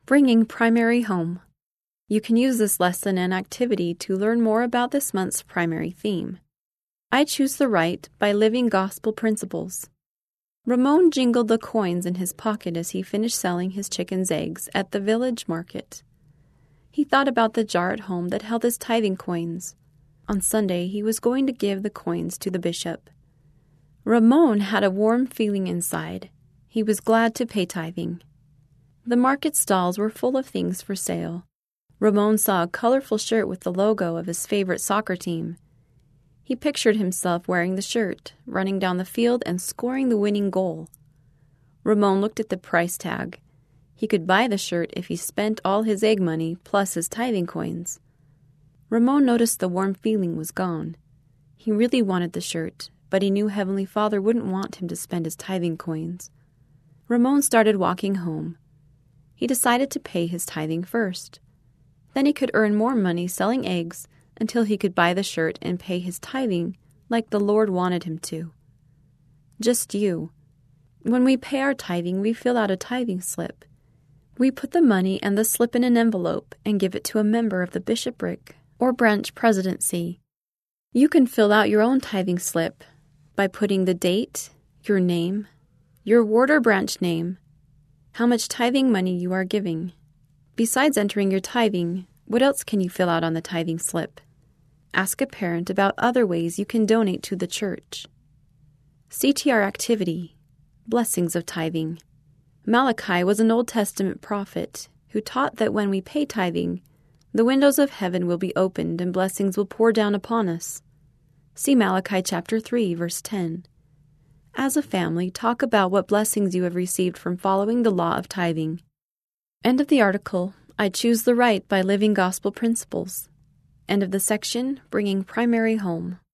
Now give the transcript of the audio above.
Bringing primary home. You can use this lesson and activity to learn more about this month's primary theme. I choose the right by living gospel principles. Ramon jingled the coins in his pocket as he finished selling his chicken's eggs at the village market. He thought about the jar at home that held his tithing coins. On Sunday, he was going to give the coins to the bishop. Ramon had a warm feeling inside. He was glad to pay tithing. The market stalls were full of things for sale. Ramon saw a colorful shirt with the logo of his favorite soccer team. He pictured himself wearing the shirt, running down the field and scoring the winning goal. Ramon looked at the price tag. He could buy the shirt if he spent all his egg money plus his tithing coins. Ramon noticed the warm feeling was gone. He really wanted the shirt, but he knew Heavenly Father wouldn't want him to spend his tithing coins. Ramon started walking home. He decided to pay his tithing first. Then he could earn more money selling eggs until he could buy the shirt and pay his tithing like the Lord wanted him to. Just you. When we pay our tithing, we fill out a tithing slip. We put the money and the slip in an envelope and give it to a member of the bishopric or branch presidency. You can fill out your own tithing slip by putting the date, your name, your ward or branch name, how much tithing money you are giving. Besides entering your tithing, what else can you fill out on the tithing slip? Ask a parent about other ways you can donate to the church. CTR activity, blessings of tithing. Malachi was an Old Testament prophet who taught that when we pay tithing, the windows of heaven will be opened and blessings will pour down upon us. See Malachi chapter 3, verse 10. As a family, talk about what blessings you have received from following the law of tithing. End of the article. I choose the right by living gospel principles. End of the section, bringing primary home.